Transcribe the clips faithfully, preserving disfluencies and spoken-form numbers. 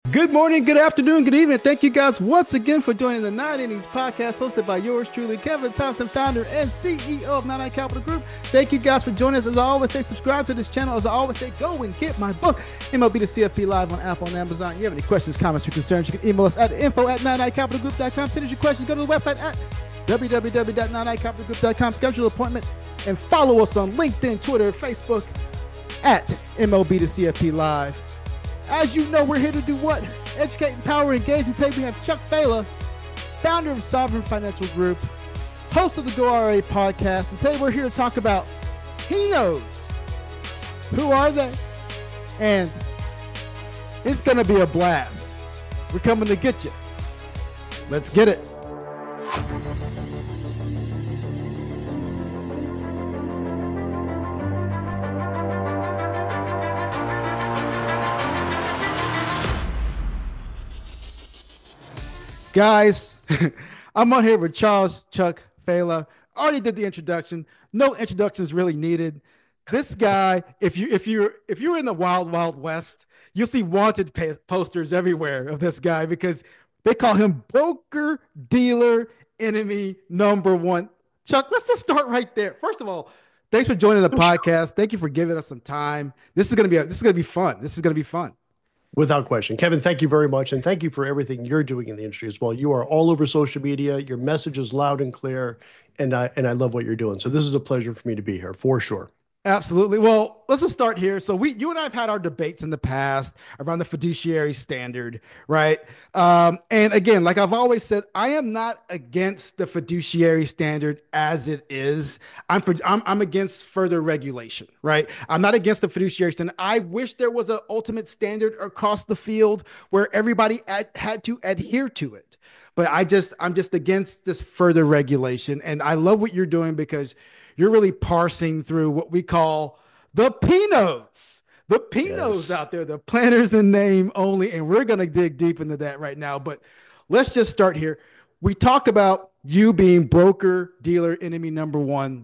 Good morning, good afternoon, good evening. Thank you guys once again for joining the Nine Innings podcast hosted by yours truly, Kevin Thompson, founder and C E O of Nine Eye Capital Group. Thank you guys for joining us. As I always say, subscribe to this channel. As I always say, go and get my book, M L B to C F P Live on Apple and Amazon. If you have any questions, comments, or concerns, you can email us at info at nine eye capital group dot com. Send us your questions. Go to the website at w w w dot nine eye capital group dot com. Schedule an appointment and follow us on LinkedIn, Twitter, Facebook at M L B to C F P Live. As you know, we're here to do what? Educate, empower, engage. And today we have Chuck Fehler, founder of Sovereign Financial Group, host of the Go R A podcast. And today we're here to talk about P N Os. Who are they? And it's going to be a blast. We're coming to get you. Let's get it. Guys, I'm on here with Charles Chuck Fehler. Already did the introduction. No introductions really needed. This guy, if you if you if you're in the wild wild west, you'll see wanted posters everywhere of this guy because they call him broker dealer enemy number one. Chuck, let's just start right there. First of all, thanks for joining the podcast. Thank you for giving us some time. This is gonna be a, this is gonna be fun. This is gonna be fun. Without question. Kevin, thank you very much. And thank you for everything you're doing in the industry as well. You are all over social media. Your message is loud and clear. And I, and I love what you're doing. So this is a pleasure for me to be here, for sure. Absolutely. Well, let's just start here. So we, you and I have had our debates in the past around the fiduciary standard, right? Um, and again, like I've always said, I am not against the fiduciary standard as it is. I'm for, I'm, I'm against further regulation, right? I'm not against the fiduciary standard. I wish there was an ultimate standard across the field where everybody ad, had to adhere to it. But I just, I'm just against this further regulation. And I love what you're doing because you're really parsing through what we call the P N Os, the P N Os yes. out there, the planners in name only. And we're going to dig deep into that right now. But let's just start here. We talked about you being broker dealer enemy number one.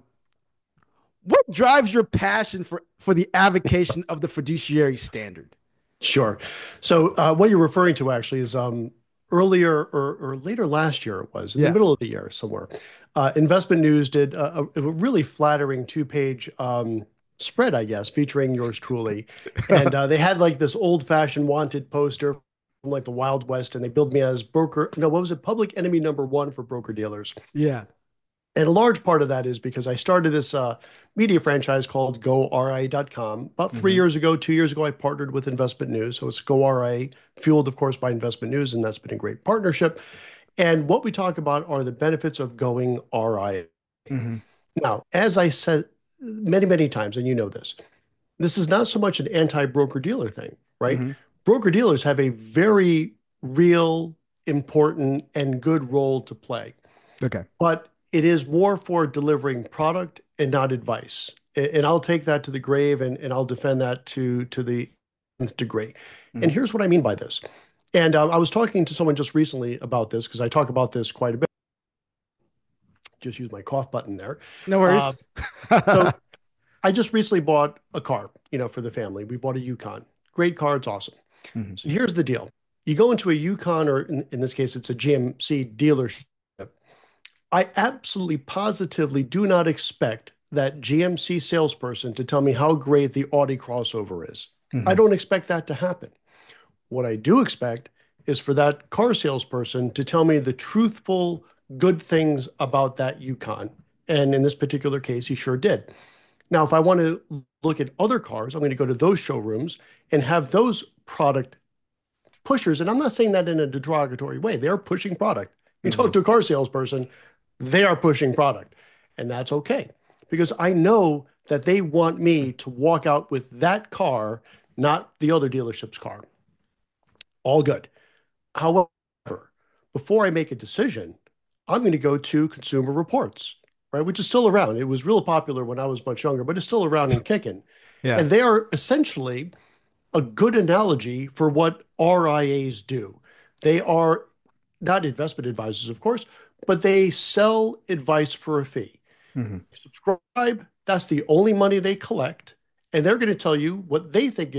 What drives your passion for, for the avocation of the fiduciary standard? Sure. So uh, what you're referring to actually is um, earlier or, or later last year, it was in yeah. the middle of the year somewhere. Uh, Investment News did a, a really flattering two-page um, spread, I guess, featuring yours truly. And uh, they had like this old-fashioned wanted poster from like the Wild West, and they billed me as broker. No, what was it? Public enemy number one for broker dealers. Yeah. And a large part of that is because I started this uh, media franchise called Go R A dot com. About three mm-hmm. years ago, two years ago, I partnered with Investment News. So it's Go R A, fueled, of course, by Investment News, and that's been a great partnership. And what we talk about are the benefits of going R I A. Mm-hmm. Now, as I said many, many times, and you know this, this is not so much an anti-broker-dealer thing, right? Mm-hmm. Broker-dealers have a very real, important, and good role to play. Okay. But it is more for delivering product and not advice. And I'll take that to the grave, and, and I'll defend that to, to the nth degree. Mm-hmm. And here's what I mean by this. And uh, I was talking to someone just recently about this because I talk about this quite a bit. Just use my cough button there. No worries. Uh, so I just recently bought a car, you know, for the family. We bought a Yukon. Great car. It's awesome. Mm-hmm. So here's the deal. You go into a Yukon, or in, in this case, it's a G M C dealership. I absolutely positively do not expect that G M C salesperson to tell me how great the Audi crossover is. Mm-hmm. I don't expect that to happen. What I do expect is for that car salesperson to tell me the truthful, good things about that Yukon. And in this particular case, he sure did. Now, if I want to look at other cars, I'm going to go to those showrooms and have those product pushers. And I'm not saying that in a derogatory way. They're pushing product. You mm-hmm. talk to a car salesperson, they are pushing product. And that's okay. Because I know that they want me to walk out with that car, not the other dealership's car. All good. However, before I make a decision, I'm going to go to Consumer Reports, right, which is still around. It was real popular when I was much younger, but it's still around and kicking. Yeah. And they are essentially a good analogy for what R I As do. They are not investment advisors, of course, but they sell advice for a fee. Mm-hmm. Subscribe, that's the only money they collect, and they're going to tell you what they think is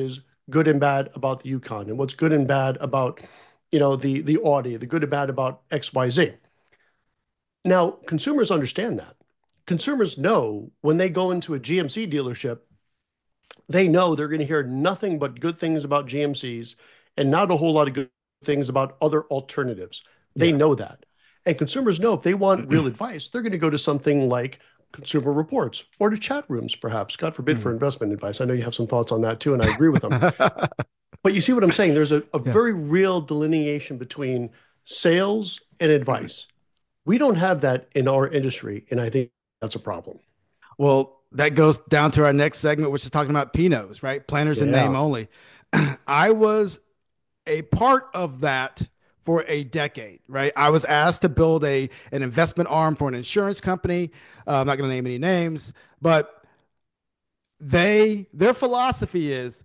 good and bad about the Yukon and what's good and bad about, you know, the the Audi, the good and bad about X Y Z. Now, consumers understand that. Consumers know when they go into a G M C dealership, they know they're going to hear nothing but good things about G M Cs and not a whole lot of good things about other alternatives. They Yeah. know that. And consumers know if they want real advice, they're going to go to something like Consumer Reports or to chat rooms, perhaps, God forbid, for Mhm. investment advice. I know you have some thoughts on that too, and I agree with them. But you see what I'm saying? There's a, a Yeah. very real delineation between sales and advice. We don't have that in our industry, and I think that's a problem. Well, that goes down to our next segment, which is talking about Pinots, right? Planners in name Yeah. only. I was a part of that for a decade, right? I was asked to build a an investment arm for an insurance company. Uh, I'm not going to name any names, but they their philosophy is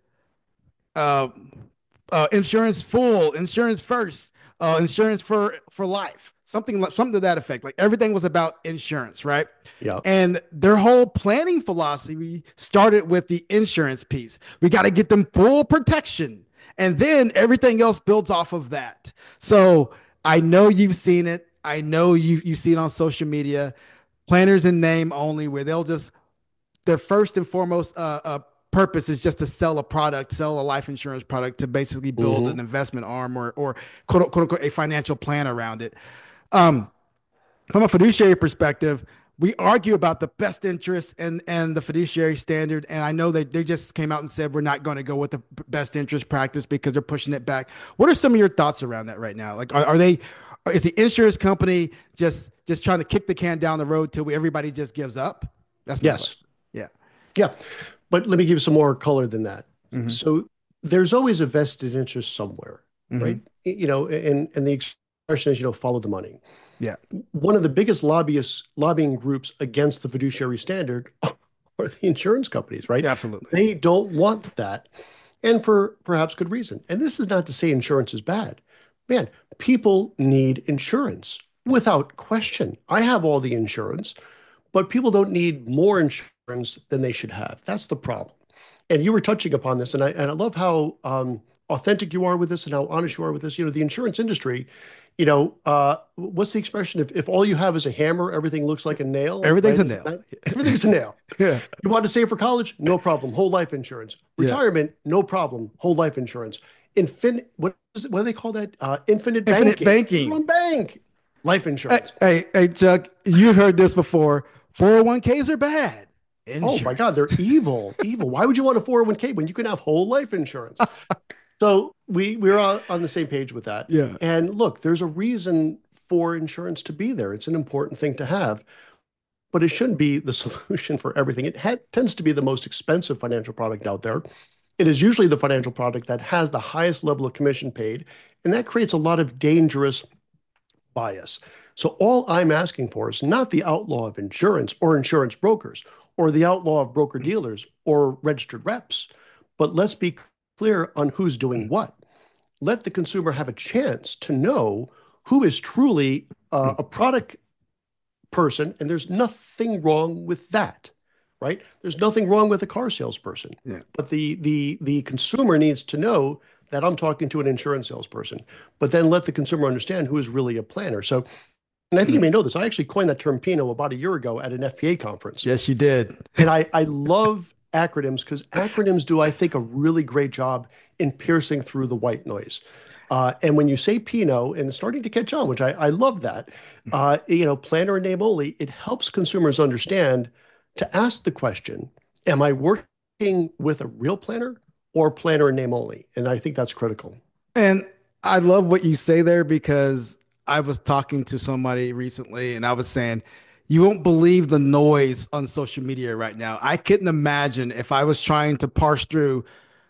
uh, uh, insurance full, insurance first, uh, insurance for for life, something like something to that effect. Like everything was about insurance, right? Yeah. And their whole planning philosophy started with the insurance piece. We got to get them full protection, and then everything else builds off of that. So I know you've seen it. I know you you see it on social media. Planners in name only, where they'll just their first and foremost uh, uh, purpose is just to sell a product, sell a life insurance product to basically build Hmm. an investment arm or, or quote, quote unquote, a financial plan around it. Um, from a fiduciary perspective, we argue about the best interest and and the fiduciary standard. And I know that they just came out and said we're not going to go with the best interest practice because they're pushing it back. What are some of your thoughts around that right now? Like, are, are they? Is the insurance company just just trying to kick the can down the road till we, everybody just gives up? That's my Yes. question. Yeah. Yeah. But let me give you some more color than that. Mm-hmm. So there's always a vested interest somewhere, Mm-hmm. right? You know, and and the expression is, you know, follow the money. Yeah. One of the biggest lobbyists lobbying groups against the fiduciary standard are the insurance companies, right? Yeah. Absolutely. They don't want that. And for perhaps good reason. And this is not to say insurance is bad. Man, people need insurance without question. I have all the insurance, but people don't need more insurance than they should have. That's the problem. And you were touching upon this, and I and I love how um, authentic you are with this and how honest you are with this. You know, the insurance industry, you know, uh, what's the expression? If if all you have is a hammer, everything looks like a nail, Everything's right? a Isn't nail. that everything's a nail? Yeah. You want to save for college? No problem. Whole life insurance. Yeah. Retirement? No problem. Whole life insurance. Infinite. What is it? What do they call that? Uh, infinite Infinite banking. banking. One bank. Life Hey, insurance. hey, hey, Chuck, you heard this before. four oh one k's are bad. Oh my God, Insurance. they're evil. Evil. Why would you want a four oh one k when you can have whole life insurance? So we we're on, on the same page with that. Yeah. And look, there's a reason for insurance to be there. It's an important thing to have, but it shouldn't be the solution for everything. It ha- tends to be the most expensive financial product out there. It is usually the financial product that has the highest level of commission paid, and that creates a lot of dangerous bias. So all I'm asking for is not the outlaw of insurance or insurance brokers or the outlaw of broker dealers or registered reps, but let's be clear on who's doing what. Let the consumer have a chance to know who is truly uh, a product person, and there's nothing wrong with that, right? There's nothing wrong with a car salesperson, Yeah. but the the the consumer needs to know that I'm talking to an insurance salesperson, but then let the consumer understand who is really a planner. So, and I think you may know this, I actually coined that term Pinot about a year ago at an F P A conference. Yes, you did. And I, I love acronyms because acronyms do, I think, a really great job in piercing through the white noise. Uh, and when you say Pinot and it's starting to catch on, which I, I love that, uh, you know, planner and name only, it helps consumers understand to ask the question, am I working with a real planner or planner and name only? And I think that's critical. And I love what you say there because I was talking to somebody recently and I was saying, you won't believe the noise on social media right now. I couldn't imagine if I was trying to parse through,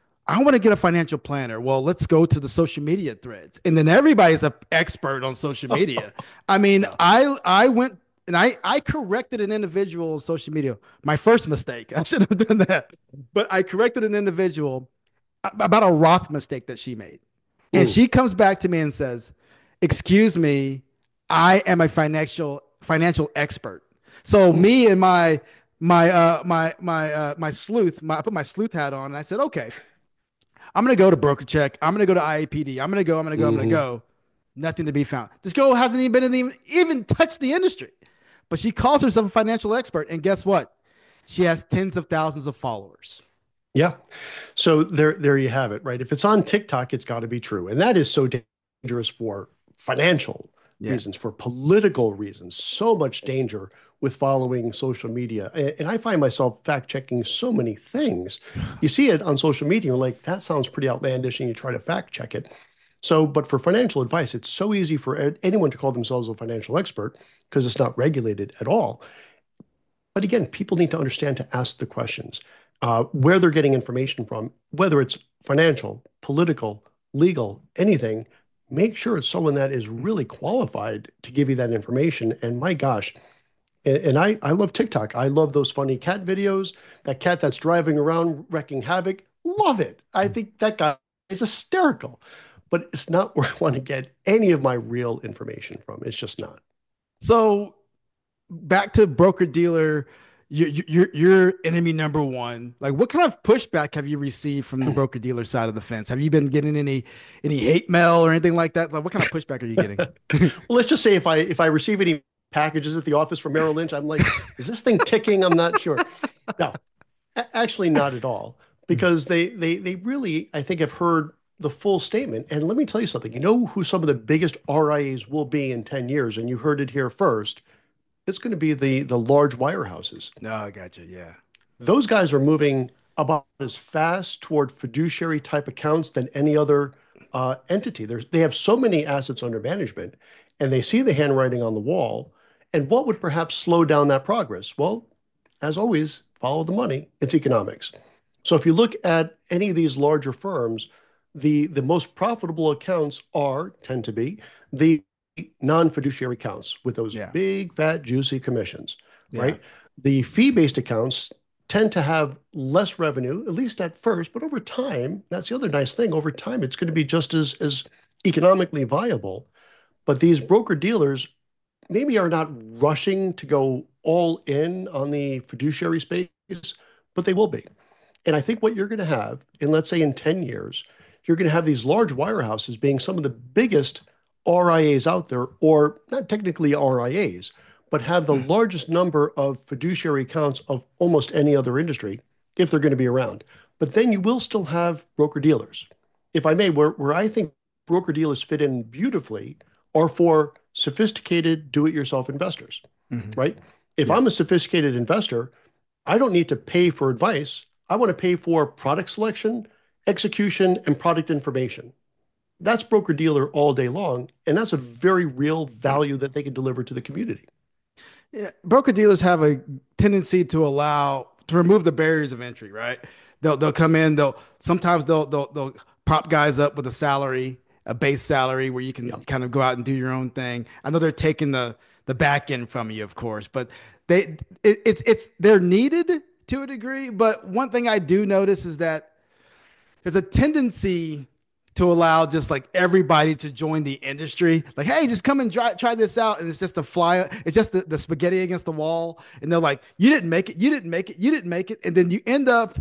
I want to get a financial planner. Well, let's go to the social media threads. And then everybody's an expert on social media. I mean, Yeah. I I went and I I corrected an individual on social media. My first mistake. I should have done that. But I corrected an individual about a Roth mistake that she made. And Mm. she comes back to me and says, "Excuse me, I am a financial financial expert." So Mm. me and my my uh my my uh my sleuth, my, I put my sleuth hat on and I said, "Okay, I'm going to go to Broker Check. I'm going to go to I A P D. I'm going to go, I'm going to go, I'm going to Hmm. go. Nothing to be found. This girl hasn't even been in the, even touched the industry, but she calls herself a financial expert. And guess what? She has tens of thousands of followers. Yeah. So there, there you have it, right? If it's on TikTok, it's got to be true. And that is so dangerous for financial Yeah. reasons, for political reasons. So much danger with following social media. And, and I find myself fact checking so many things. You see it on social media, you're like, that sounds pretty outlandish, and you try to fact check it. So, but for financial advice, it's so easy for anyone to call themselves a financial expert because it's not regulated at all. But again, people need to understand to ask the questions, uh, where they're getting information from, whether it's financial, political, legal, anything. Make sure it's someone that is really qualified to give you that information. And my gosh, and, and I, I love TikTok. I love those funny cat videos. That cat that's driving around wrecking havoc. Love it. I think that guy is hysterical. But it's not where I want to get any of my real information from. It's just not. So back to broker dealer, you, you, you're you're enemy number one. Like, what kind of pushback have you received from the broker dealer side of the fence? Have you been getting any any hate mail or anything like that? Like, what kind of pushback are you getting? Well, let's just say if I if I receive any packages at the office from Merrill Lynch, I'm like, is this thing ticking? I'm not sure. No, actually not at all, because they they they really, I think, have heard the full statement. And let me tell you something. You know who some of the biggest R I As will be in ten years, and you heard it here first. It's going to be the the large wirehouses. No, I got you. Yeah. Those guys are moving about as fast toward fiduciary type accounts than any other uh, entity. There's, they have so many assets under management, and they see the handwriting on the wall. And what would perhaps slow down that progress? Well, as always, follow the money. It's economics. So if you look at any of these larger firms, the the most profitable accounts are tend to be the non-fiduciary accounts with those Yeah. big, fat, juicy commissions, Yeah. right? The fee-based accounts tend to have less revenue, at least at first, but over time, that's the other nice thing. Over time, it's going to be just as as economically viable. But these broker dealers maybe are not rushing to go all in on the fiduciary space, but they will be. And I think what you're going to have, in let's say in ten years, you're going to have these large wirehouses being some of the biggest R I As out there, or not technically R I As, but have the largest number of fiduciary accounts of almost any other industry if they're going to be around. But then you will still have broker dealers. If I may, where, where I think broker dealers fit in beautifully are for sophisticated do-it-yourself investors, Mhm. right? If Yeah. I'm a sophisticated investor, I don't need to pay for advice. I want to pay for product selection, execution, and product information. That's broker dealer all day long. And that's a very real value that they can deliver to the community. Yeah, broker dealers have a tendency to allow to remove the barriers of entry, right? They'll they'll come in, they'll sometimes they'll they'll they'll prop guys up with a salary, a base salary where you can Yeah. kind of go out and do your own thing. I know they're taking the the back end from you, of course, but they it, it's it's they're needed to a degree. But one thing I do notice is that there's a tendency to allow just like everybody to join the industry. Like, hey, just come and try, try this out. And it's just a fly, it's just the, the spaghetti against the wall. And they're like, you didn't make it, you didn't make it, you didn't make it. And then you end up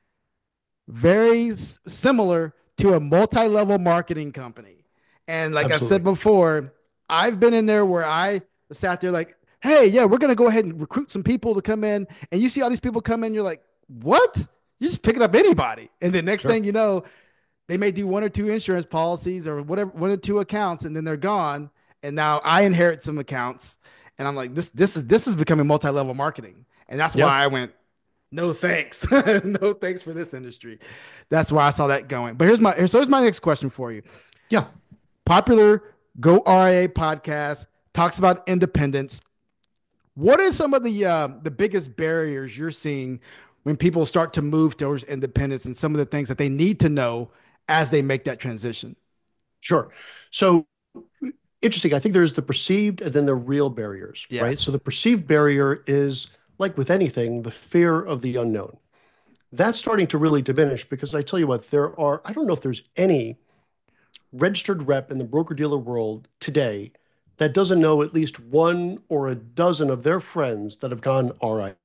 very similar to a multi-level marketing company. And like I said Absolutely. before, I've been in there where I sat there like, hey, yeah, we're gonna go ahead and recruit some people to come in. And you see all these people come in, you're like, what? You're just picking up anybody. And the next Sure. thing you know, they may do one or two insurance policies or whatever, one or two accounts, and then they're gone. And now I inherit some accounts, and I'm like, this, this is this is becoming multi-level marketing, and that's Yeah. why I went, no thanks, no thanks for this industry. That's why I saw that going. But here's my so here's my next question for you. Yeah. Popular Go R I A podcast talks about independence. What are some of the uh, the biggest barriers you're seeing when people start to move towards independence, and some of the things that they need to know as they make that transition? Sure. So interesting. I think there's the perceived and then the real barriers, right? So Yes. the perceived barrier is, like with anything, the fear of the unknown. That's starting to really diminish because I tell you what, there are, I don't know if there's any registered rep in the broker dealer world today that doesn't know at least one or a dozen of their friends that have gone R I A.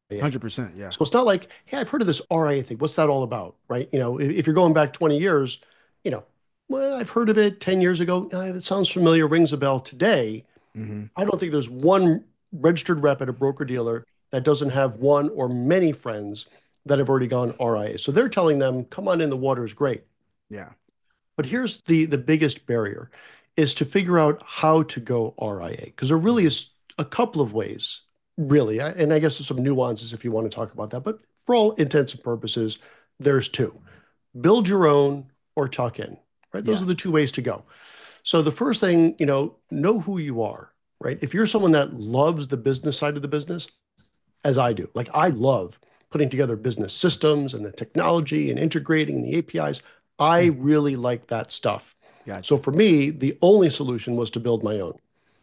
hundred percent. Yeah. So it's not like, hey, I've heard of this R I A thing. What's that all about? Right? You know, if, if you're going back twenty years, you know, well, I've heard of it ten years ago. Uh, It sounds familiar, rings a bell today. Hmm. I don't think there's one registered rep at a broker dealer that doesn't have one or many friends that have already gone R I A. So they're telling them, come on in, the water is great. Yeah. But here's the the biggest barrier is to figure out how to go R I A because there really is a couple of ways, really. I- And I guess there's some nuances if you want to talk about that. But for all intents and purposes, there's two. Build your own or tuck in, right? Those Yeah. are the two ways to go. So the first thing, you know, know who you are, right? If you're someone that loves the business side of the business, as I do, like I love putting together business systems and the technology and integrating the A P Is. I Mm. really like that stuff. So Gotcha. for me, the only solution was to build my own.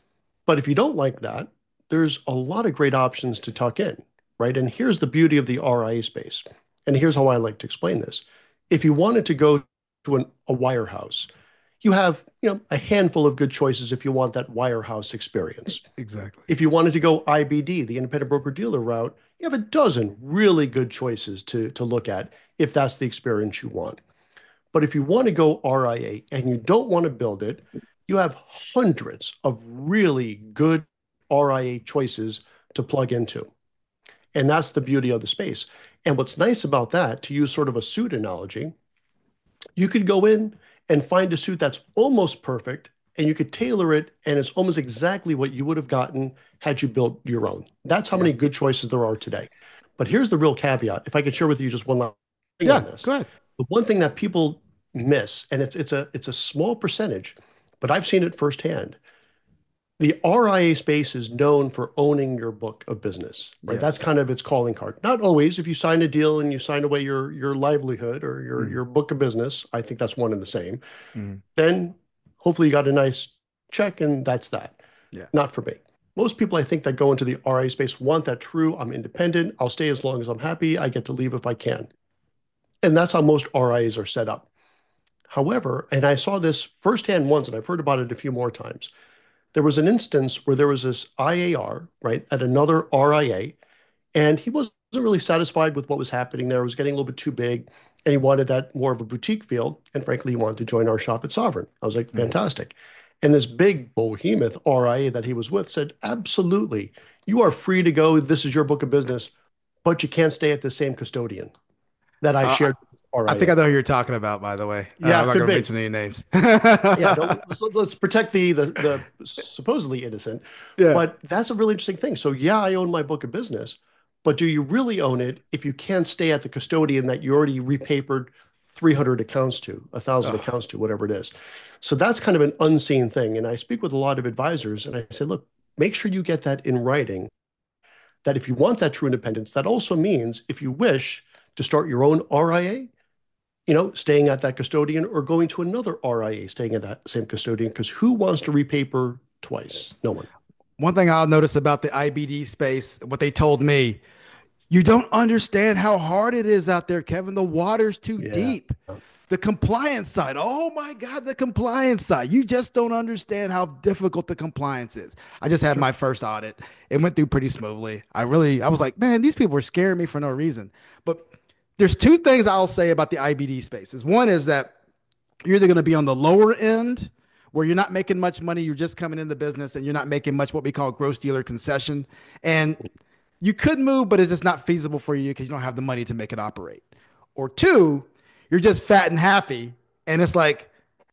But if you don't like that, there's a lot of great options to tuck in, right? And here's the beauty of the R I A space. And here's how I like to explain this. If you wanted to go to an, a wirehouse, you have, you know, a handful of good choices if you want that wirehouse experience. Exactly. If you wanted to go I B D, the independent broker dealer route, you have a dozen really good choices to, to look at if that's the experience you want. But if you want to go R I A and you don't want to build it, you have hundreds of really good R I A choices to plug into. And that's the beauty of the space. And what's nice about that, to use sort of a suit analogy, you could go in and find a suit that's almost perfect and you could tailor it and it's almost exactly what you would have gotten had you built your own. That's how Yeah. many good choices there are today. But here's the real caveat. If I could share with you just one last thing on Yeah. this. Go ahead. The one thing that people miss, and it's it's a it's a small percentage, but I've seen it firsthand. The R I A space is known for owning your book of business, right? That's Yes. kind of its calling card. Not always. If you sign a deal and you sign away your your livelihood or your Mm. your book of business, I think that's one and the same. Mm. Then hopefully you got a nice check and that's that. Yeah. Not for me. Most people I think that go into the R I A space want that true, I'm independent, I'll stay as long as I'm happy, I get to leave if I can. And that's how most R I As are set up. However, and I saw this firsthand once, and I've heard about it a few more times. There was an instance where there was this I A R, right, at another R I A, and he wasn't really satisfied with what was happening there. It was getting a little bit too big, and he wanted that more of a boutique feel. And frankly, he wanted to join our shop at Sovereign. I was like, Mm. fantastic. And this big behemoth R I A that he was with said, absolutely, you are free to go. This is your book of business, but you can't stay at the same custodian that I Uh, shared with I think R I A. I know who you're talking about, by the way. Uh, Yeah, I'm not could going to be. mention any names. Yeah, no, let's, let's protect the, the the supposedly innocent. Yeah. But that's a really interesting thing. So yeah, I own my book of business, but do you really own it if you can't stay at the custodian that you already repapered three hundred accounts to, one thousand Ugh. accounts to, whatever it is? So that's kind of an unseen thing. And I speak with a lot of advisors and I say, look, make sure you get that in writing, that if you want that true independence, that also means if you wish to start your own R I A, you know, staying at that custodian or going to another R I A, staying at that same custodian, because who wants to repaper twice? No one. One thing I'll notice about the I B D space, what they told me, you don't understand how hard it is out there, Kevin. The water's too Yeah. deep. The compliance side. Oh my God, the compliance side. You just don't understand how difficult the compliance is. I just had Sure. my first audit. It went through pretty smoothly. I really, I was like, man, these people are scaring me for no reason. But there's two things I'll say about the I B D spaces. One is that you're either going to be on the lower end where you're not making much money, you're just coming in the business and you're not making much what we call gross dealer concession. And you could move, but it's just not feasible for you because you don't have the money to make it operate. Or two, you're just fat and happy. And it's like,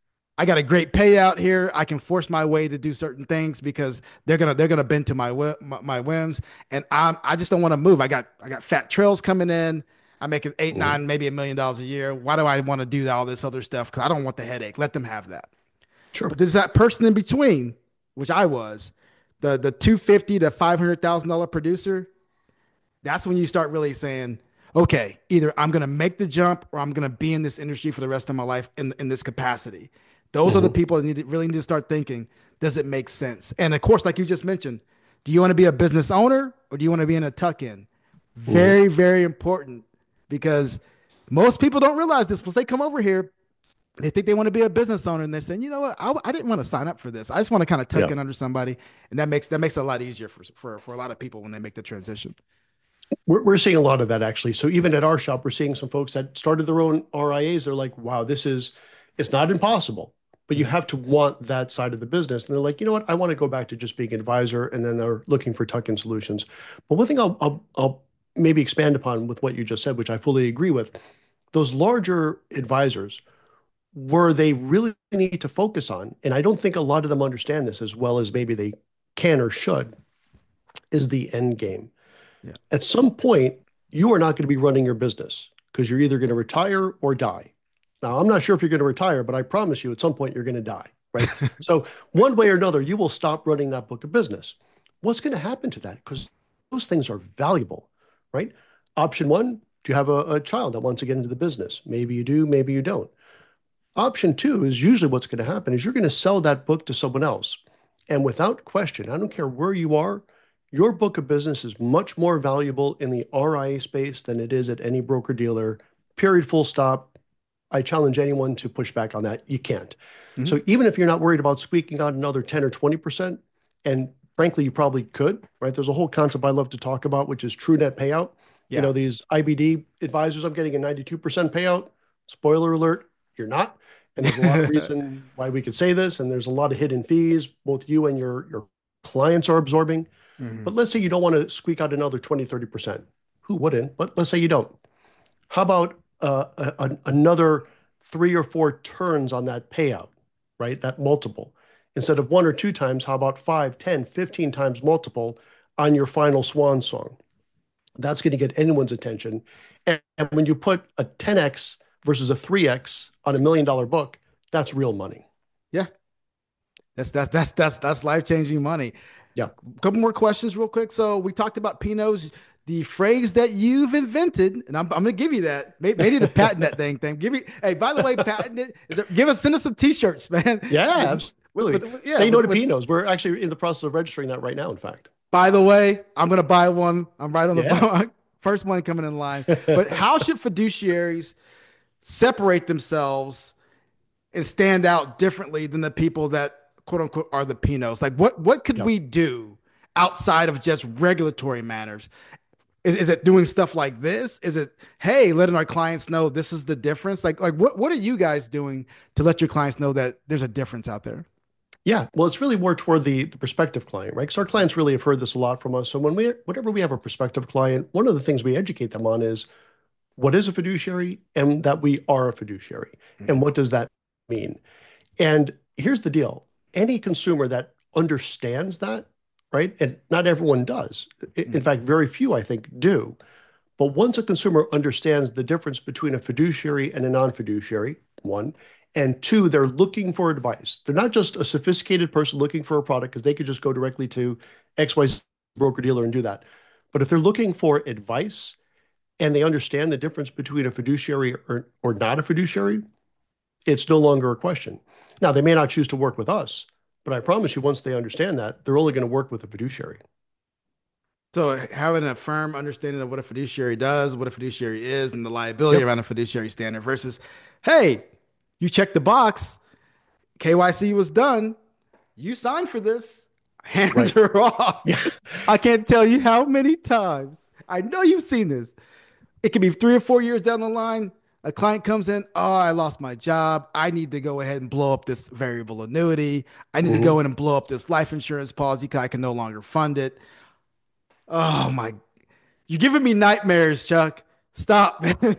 I got a great payout here. I can force my way to do certain things because they're gonna they're gonna bend to my my, my whims, and I'm I just don't want to move. I got I got fat trails coming in. I'm making eight, Mhm. nine, maybe a million dollars a year. Why do I want to do all this other stuff? Because I don't want the headache. Let them have that. Sure. But there's that person in between, which I was, the the two fifty to five hundred thousand dollar producer. That's when you start really saying, okay, either I'm going to make the jump or I'm going to be in this industry for the rest of my life in, in this capacity. Those are the Mhm. people that need to, really need to start thinking, does it make sense? And of course, like you just mentioned, do you want to be a business owner or do you want to be in a tuck in? Mhm. Very, very important because most people don't realize this. Once they come over here, they think they want to be a business owner and they're saying, you know what, I, I didn't want to sign up for this. I just want to kind of tuck Yeah. in under somebody. And that makes that makes it a lot easier for, for, for a lot of people when they make the transition. We're, we're seeing a lot of that actually. So even at our shop, we're seeing some folks that started their own R I As. They're like, wow, this is, it's not impossible, but you Mhm. have to want that side of the business. And they're like, you know what? I want to go back to just being an advisor. And then they're looking for tuck-in solutions. But one thing I'll, I'll, I'll maybe expand upon with what you just said, which I fully agree with, those larger advisors, where they really need to focus on, and I don't think a lot of them understand this as well as maybe they can or should, is the end game. Yeah. At some point, you are not going to be running your business because you're either going to retire or die. Now, I'm not sure if you're going to retire, but I promise you at some point you're going to die, right? So, one way or another, you will stop running that book of business. What's going to happen to that? Because those things are valuable, right? Option one, do you have a, a child that wants to get into the business? Maybe you do, maybe you don't. Option two is usually what's going to happen is you're going to sell that book to someone else. And without question, I don't care where you are, your book of business is much more valuable in the R I A space than it is at any broker dealer, period, full stop. I challenge anyone to push back on that. You can't. Mhm. So even if you're not worried about squeaking out another ten or twenty percent, and frankly, you probably could, right? There's a whole concept I love to talk about, which is true net payout. You Yeah. know, these I B D advisors, I'm getting a ninety-two percent payout. Spoiler alert, you're not. And there's a lot of reason why we could say this, and there's a lot of hidden fees both you and your, your clients are absorbing. Mhm. But let's say you don't want to squeak out another twenty, thirty percent. Who wouldn't? But let's say you don't. How about uh, a, a, another three or four turns on that payout, right? That multiple. Instead of one or two times, how about five, ten, fifteen times multiple on your final swan song? That's going to get anyone's attention. And, and when you put a ten X versus a three X on a million dollar book, that's real money. Yeah. That's that's that's that's that's life changing money. Yeah. A couple more questions, real quick. So we talked about Pino's, the phrase that you've invented, and I'm, I'm going to give you that. Maybe, maybe to patent that thing. Thing. Give me. Hey, by the way, patent it. Is there, give us send us some T-shirts, man. Yeah, With, absolutely. with, with, yeah. Say no With, to with, Pinos. We're actually in the process of registering that right now, in fact. by the way, I'm going to buy one. I'm right on Yeah. the first one coming in line. But how should fiduciaries separate themselves and stand out differently than the people that quote unquote are the Pinos? Like what what could Yeah. we do outside of just regulatory matters? Is, is it doing stuff like this? Is it, hey, letting our clients know this is the difference? Like like what what are you guys doing to let your clients know that there's a difference out there? Yeah. Well, it's really more toward the, the prospective client, right? Because our clients really have heard this a lot from us. So when we, whenever we have a prospective client, one of the things we educate them on is what is a fiduciary and that we are a fiduciary. And Mhm. what does that mean? And here's the deal. Any consumer that understands that, right? And not everyone does. In Mhm. fact, very few, I think, do. But once a consumer understands the difference between a fiduciary and a non-fiduciary, one, and two, they're looking for advice. They're not just a sophisticated person looking for a product because they could just go directly to X Y Z broker dealer and do that. But if they're looking for advice and they understand the difference between a fiduciary or, or not a fiduciary, it's no longer a question. Now, they may not choose to work with us, but I promise you, once they understand that, they're only going to work with a fiduciary. So having a firm understanding of what a fiduciary does, what a fiduciary is, and the liability Yep. around a fiduciary standard versus, hey, you checked the box, K Y C was done, you signed for this, hands Right. are off. Yeah. I can't tell you how many times. I know you've seen this. It could be three or four years down the line. A client comes in, oh, I lost my job. I need to go ahead and blow up this variable annuity. I need to Mhm. go in and blow up this life insurance policy because I can no longer fund it. Oh my, you're giving me nightmares, Chuck. Stop, man.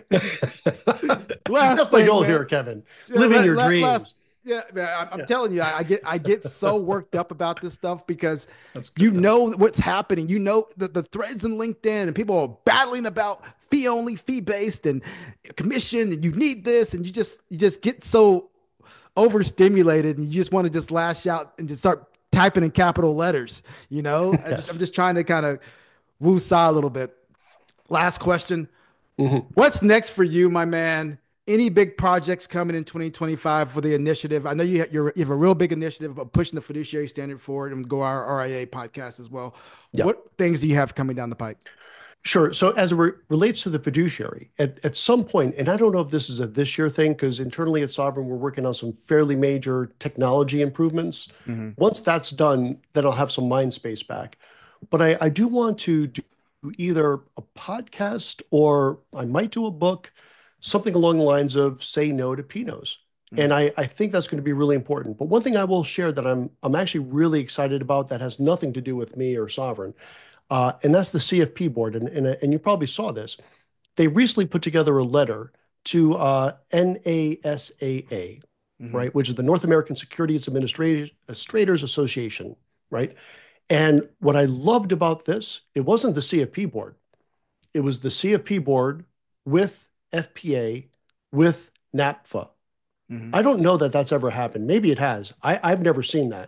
Last That's my thing, goal man. here, Kevin. Yeah, Living let, your let, last, dreams. yeah, man, I'm, I'm Yeah, telling you, I, I get I get so worked up about this stuff because that's good you though. know what's happening. You know the, the threads in LinkedIn and people are battling about fee only, fee based, and commission, and you need this, and you just you just get so overstimulated, and you just want to just lash out and just start typing in capital letters. You know, I just, I'm Yes. just trying to kind of woo saw a little bit. Last question. Mhm. What's next for you, my man? Any big projects coming in twenty twenty-five for the initiative? I know you, you're, you have a real big initiative of pushing the fiduciary standard forward and go our R I A podcast as well. Yeah. What things do you have coming down the pike? Sure. So as it re- relates to the fiduciary, at, at some point, and I don't know if this is a this year thing, because internally at Sovereign, we're working on some fairly major technology improvements. Mm-hmm. Once that's done, then I'll have some mind space back. But I, I do want to do either a podcast or I might do a book, something along the lines of say no to Pinots. And I, I think that's going to be really important. But one thing I will share that I'm I'm actually really excited about that has nothing to do with me or Sovereign, uh, and that's the C F P board. And, and, and you probably saw this. They recently put together a letter to uh, N A S A A, Mm-hmm. right, which is the North American Securities Administrators Association, right? And what I loved about this, it wasn't the C F P board. It was the C F P board with F P A, with NAPFA. Mm-hmm. I don't know that that's ever happened. Maybe it has. I, I've never seen that.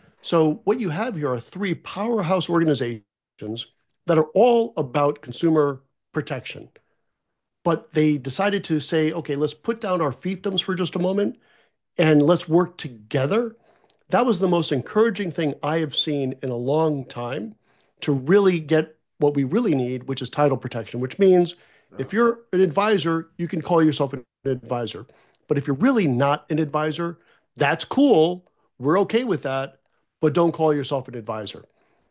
So what you have here are three powerhouse organizations that are all about consumer protection. But they decided to say, okay, let's put down our fiefdoms for just a moment and let's work together. That was the most encouraging thing I have seen in a long time to really get what we really need, which is title protection, which means if you're an advisor, you can call yourself an advisor. But if you're really not an advisor, that's cool. We're okay with that, but don't call yourself an advisor.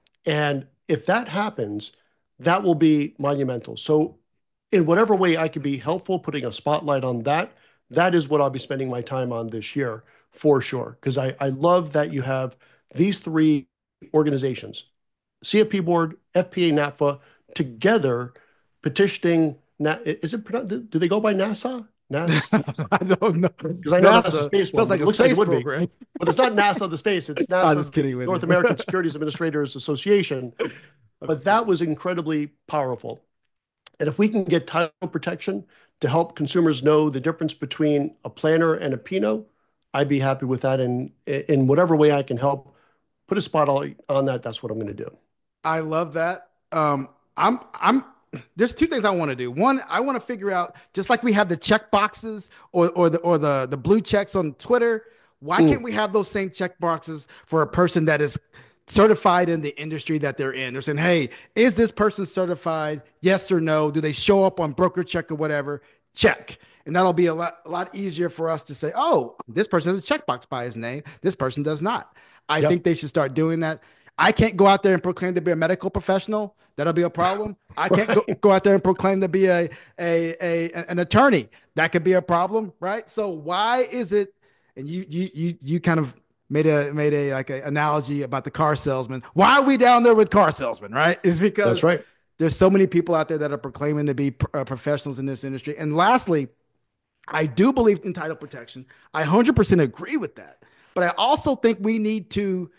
And if that happens, that will be monumental. So in whatever way I can be helpful, putting a spotlight on that, that is what I'll be spending my time on this year for sure. Because I, I love that you have these three organizations, C F P board, F P A, NAPFA, together petitioning, is it, do they go by NASA? NASA? I don't know. Because I know NASA, that's a space one. Sounds like it a looks space like it would program. be. But it's not NASA the space. It's NASA, I'm just kidding with North you. American Securities Administrators Association. But that was incredibly powerful. And if we can get title protection to help consumers know the difference between a planner and a Pinot, I'd be happy with that. And in whatever way I can help put a spotlight on that, that's what I'm going to do. I love that. Um, I'm I'm there's two things I want to do. One, I want to figure out, just like we have the check boxes or or the or the the blue checks on Twitter, why mm. can't we have those same check boxes for a person that is certified in the industry that they're in? They're saying, hey, is this person certified? Yes or no? Do they show up on broker check or whatever? Check. And that'll be a lot, a lot easier for us to say, oh, this person has a checkbox by his name. This person does not. I yep. think they should start doing that. I can't go out there and proclaim to be a medical professional. That'll be a problem. I can't right. go, go out there and proclaim to be a, a, a, an attorney. That could be a problem, right? So why is it, and you, you, you, you kind of made a, made a, like an analogy about the car salesman. Why are we down there with car salesmen, right? Is because That's right. There's so many people out there that are proclaiming to be uh, professionals in this industry. And lastly, I do believe in title protection. I one hundred percent agree with that. But I also think we need to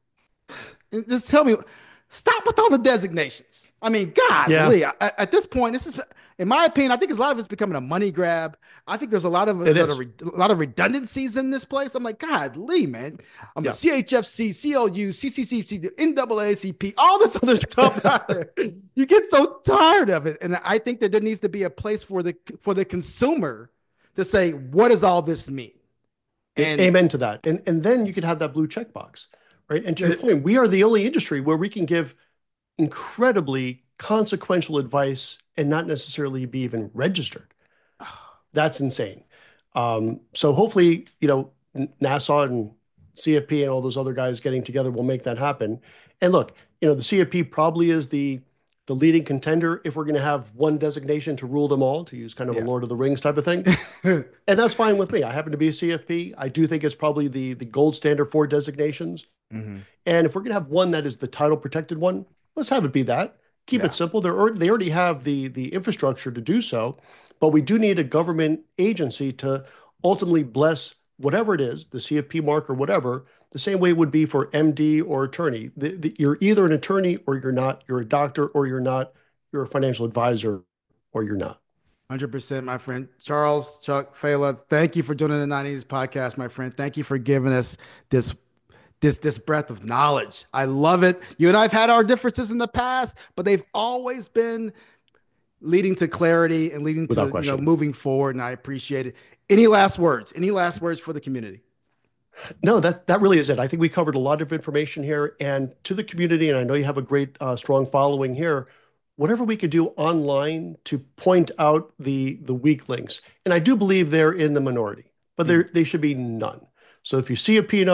just tell me, stop with all the designations. I mean, God, yeah. Lee, at, at this point, this is, in my opinion, I think a lot of it's becoming a money grab. I think there's a lot of, a lot of, a lot of redundancies in this place. I'm like, God, Lee, man, I'm yeah. a C H F C, C L U, C C C C, N double A C P, all this other stuff out there. You get so tired of it. And I think that there needs to be a place for the, for the consumer to say, what does all this mean? And amen to that. And, and then you could have that blue checkbox. Right. And to your point, we are the only industry where we can give incredibly consequential advice and not necessarily be even registered. That's insane. Um, so hopefully, you know, NASA and C F P and all those other guys getting together will make that happen. And look, you know, the C F P probably is the the leading contender if we're going to have one designation to rule them all, to use kind of yeah. a Lord of the Rings type of thing. And that's fine with me. I happen to be a C F P. I do think it's probably the, the gold standard for designations. Mm-hmm. And if we're going to have one that is the title protected one, let's have it be that. Keep yeah. it simple. They're already, they already have the, the infrastructure to do so, but we do need a government agency to ultimately bless whatever it is, the C F P mark or whatever, the same way it would be for M D or attorney. The, the, you're either an attorney or you're not. You're a doctor or you're not. You're a financial advisor or you're not. one hundred percent, my friend. Charles, Chuck, Fela, thank you for joining the nineties podcast, my friend. Thank you for giving us this this this breadth of knowledge. I love it. You and I have had our differences in the past, but they've always been leading to clarity and leading Without to question. you know moving forward, and I appreciate it. Any last words? Any last words for the community? No, that that really is it. I think we covered a lot of information here, and to the community, and I know you have a great, uh, strong following here. Whatever we could do online to point out the the weak links, and I do believe they're in the minority, but there mm. they should be none. So if you see a Pinot,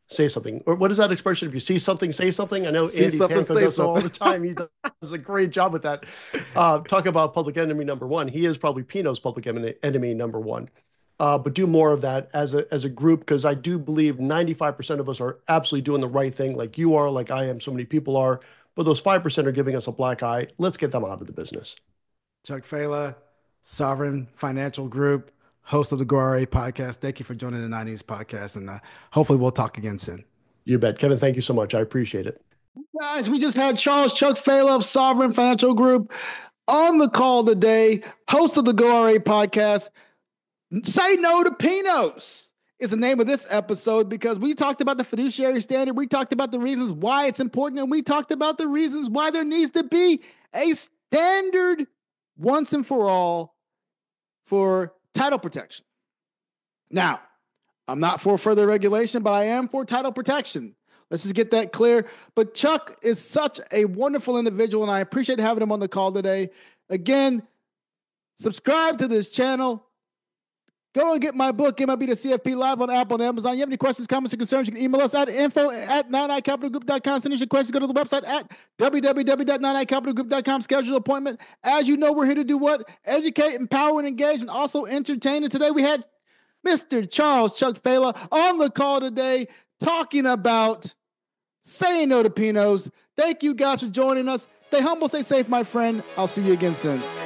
say something. Or what is that expression? If you see something, say something. I know See Andy something, Panko say does it all something. the time. He does a great job with that. Uh, talk about public enemy number one. He is probably Pinot's public enemy, enemy number one. Uh, but do more of that as a as a group, because I do believe ninety-five percent of us are absolutely doing the right thing, like you are, like I am, so many people are. But those five percent are giving us a black eye. Let's get them out of the business. Chuck Fela, Sovereign Financial Group, host of the Go R A podcast. Thank you for joining the nineties podcast, and uh, hopefully we'll talk again soon. You bet. Kevin, thank you so much. I appreciate it. Guys, we just had Charles Chuck Fela of Sovereign Financial Group on the call today, host of the Go R A podcast. Say no to Pinos is the name of this episode, because we talked about the fiduciary standard. We talked about the reasons why it's important, and we talked about the reasons why there needs to be a standard once and for all for title protection. Now, I'm not for further regulation, but I am for title protection. Let's just get that clear. But Chuck is such a wonderful individual, and I appreciate having him on the call today. Again, subscribe to this channel. Go and get my book, M I B to C F P, live on Apple and Amazon. You have any questions, comments, or concerns, you can email us at info at nine i capital group dot com. Send us your questions. Go to the website at w w w dot nine i capital group dot com. Schedule an appointment. As you know, we're here to do what? Educate, empower, and engage, and also entertain. And today we had Mister Charles Chuck Fela on the call today talking about saying no to Pinos. Thank you guys for joining us. Stay humble, stay safe, my friend. I'll see you again soon.